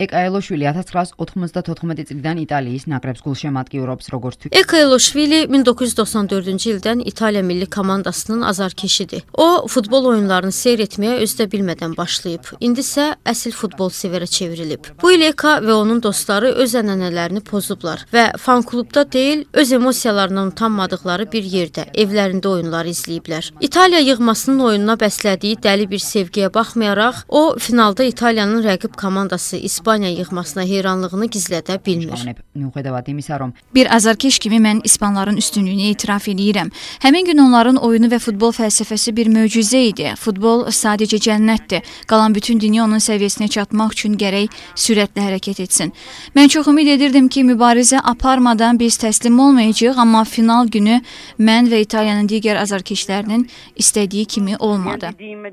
ეკაელოშვილი 1994 წლიდან İtalიის ნაკრებს გულშემატკივრობს, როგორც Ekaeloshvili 1994-cü ildən İtaliya milli komandasının azarkeşidir. O, futbol oyunlarını seyr etməyə özdə bilmədən başlayıb. İndi isə əsl futbol severə çevrilib. Bu il Eka və onun dostları öz ənənələrini pozublar və fan klubda deyil, öz emosiyalarından utanmadıqları bir yerdə, evlərində oyunları izləyiblər. İtaliya yığmasının oyununa bəslədiyi dəli bir sevgiyə baxmayaraq, o, finalda İtaliyanın rəqib komandası İspaniya yığmasına heyranlığını gizlədə bilmir. Bir azarkeş kimi mən İspanların üstünlüyünü etiraf edirəm. Həmin gün onların oyunu və futbol fəlsəfəsi bir möcüzə idi. Futbol sadəcə cənnətdir. Qalan bütün dünya onun səviyyəsinə çatmaq üçün gərək sürətlə hərəkət etsin. Mən çox ümid edirdim ki, mübarizə aparmadan biz təslim olmayacağıq, amma final günü mən və İtaliyanın digər azarkeşlərinin istədiyi kimi olmadı.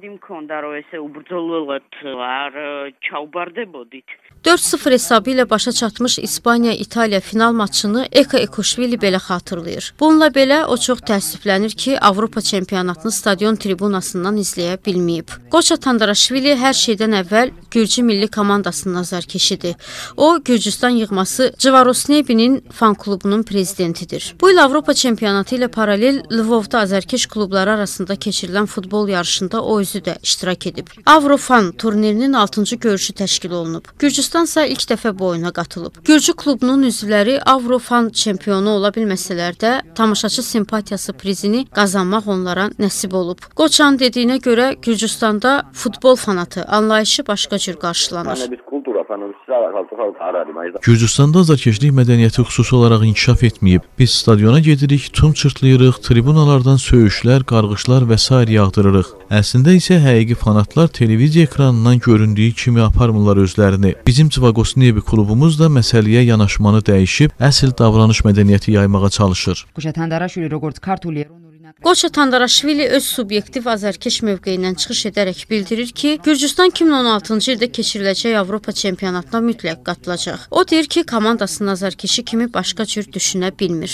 4-0 hesabı ilə başa çatmış İspaniya-İtaliya final maçını Ekaeloshvili belə xatırlayır. Bununla belə o çox təəssüflənir ki, Avropa çempionatını stadion tribunasından izləyə bilməyib. Qoça Tandrashvili hər şeydən əvvəl Gürcü milli komandasının azarkeşidir. O, Gürcüstan yığması Jvarosnebinin fan klubunun prezidentidir. Bu il Avropa çempionatı ilə paralel Lvovda azarkeş klubları arasında keçirilən futbol yarışında o özü də iştirak edib. Avrofan turnirinin 6-cı görüşü təşkil olunub. Gürcüstan isə ilk dəfə bu oyuna qatılıb. Gürcü klubunun üzvləri Avrofan çempionu ola bilməsələr də, tamaşaçı simpatiyası prizini qazanmaq onlara nəsib olub. Qoçanın dediyinə görə Gürcüstanda futbol fanatı anlayışı başqa cür qarşılanır. Gürcüstanda azarkeşlik mədəniyyəti xüsusi olaraq inkişaf etməyib. Biz stadiona gedirik, tum çırtlayırıq, tribunalardan söyüşlər, qarğışlar və s. yağdırırıq. Əslində isə həqiqi fanatlar televiziya ekranından göründüyü kimi aparmırlar özlərini. Bizim Jvarosnebi klubumuz da məsələyə yanaşmanı dəyişib, əsl davranış mədəniyyəti yaymağa çalışır. Qoça Tandrashvili öz subyektiv azarkeş mövqeyindən çıxış edərək bildirir ki, Gürcüstan 2016-cı ildə keçiriləcək Avropa çempionatına mütləq qatılacaq. O deyir ki, komandasının azarkeşi kimi başqa cür düşünə bilmir.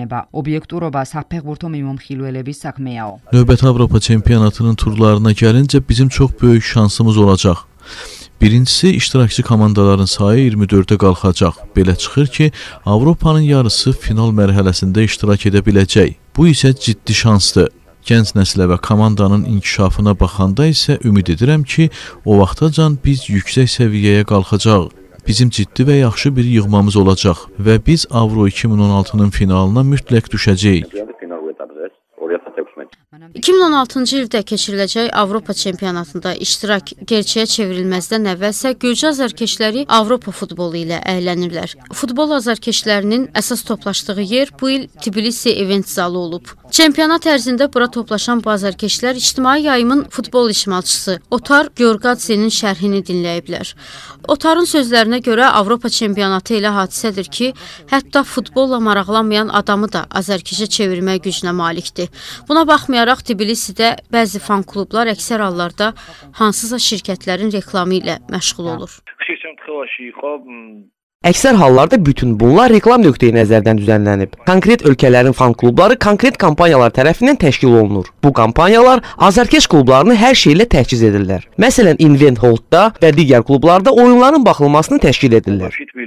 Növbəti Avropa çempionatının turlarına gəlincə bizim çox böyük şansımız olacaq. Birincisi, iştirakçı komandaların sayı 24-ə qalxacaq. Belə çıxır ki, Avropanın yarısı final mərhələsində iştirak edə biləcək. Bu isə ciddi şansdır. Gənc nəslə və komandanın inkişafına baxanda isə ümid edirəm ki, o vaxtacan biz yüksək səviyyəyə qalxacaq. Bizim ciddi və yaxşı bir yığmamız olacaq və biz Avro 2016-nın finalına mütləq düşəcəyik. 2016-cı ildə keçiriləcək Avropa çempionatında iştirak gerçəyə çevrilməzdən əvvəlsə Gürcü azarkeşləri Avropa futbolu ilə əylənirlər. Futbol azarkeşlərinin əsas toplaşdığı yer bu il Tbilisi event zalı olub. Çempionat ərzində bura toplaşan bu azarkeşlər ictimai yayımın futbol iştimalçısı Otar Georgadzenin şərhini dinləyiblər. Otarın sözlərinə görə Avropa çempionatı elə hadisədir ki, hətta futbolla maraqlanmayan adamı da azarkeşə çevirmək gücünə malikdir. Buna baxmayaraq Tbilisidə bəzi fan klublar əksər hallarda hansısa şirkətlərin reklamı ilə məşğul olur. Əksər hallarda bütün bunlar reklam nöqteyi nəzərdən düzənlənib. Konkret ölkələrin fan klubları konkret kampaniyalar tərəfindən təşkil olunur. Bu kampaniyalar azarkeş klublarını hər şeylə təchiz edirlər. Məsələn, Invent Holdda və digər klublarda oyunların baxılmasını təşkil edirlər.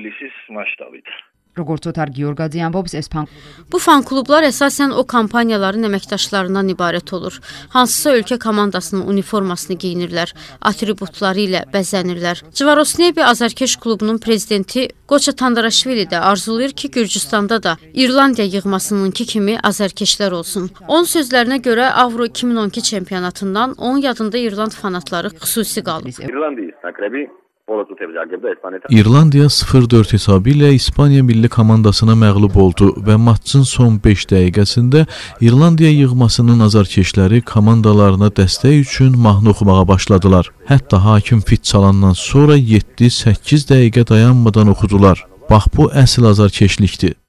Bu fan klublar əsasən o kampaniyaların əməkdaşlarından ibarət olur. Hansısa ölkə komandasının uniformasını geyinirlər, atributları ilə bəzənirlər. Jvarosnebi azarkeş klubunun prezidenti Qoça Tandrashvili də arzulayır ki, Gürcüstanda da İrlandiya yığmasınınki kimi azarkeşlər olsun. Onun sözlərinə görə Avro 2012 çempionatından onun yadında İrland fanatları xüsusi qalıb. İrlandiya 0-4 hesabı ilə İspaniya milli komandasına məğlub oldu və maçın son 5 dəqiqəsində İrlandiya yığmasının azarkeşləri komandalarına dəstək üçün mahnı oxumağa başladılar. Hətta hakim fit çalandan sonra 7-8 dəqiqə dayanmadan oxudular. Bax bu əsl azarkeşlikdir.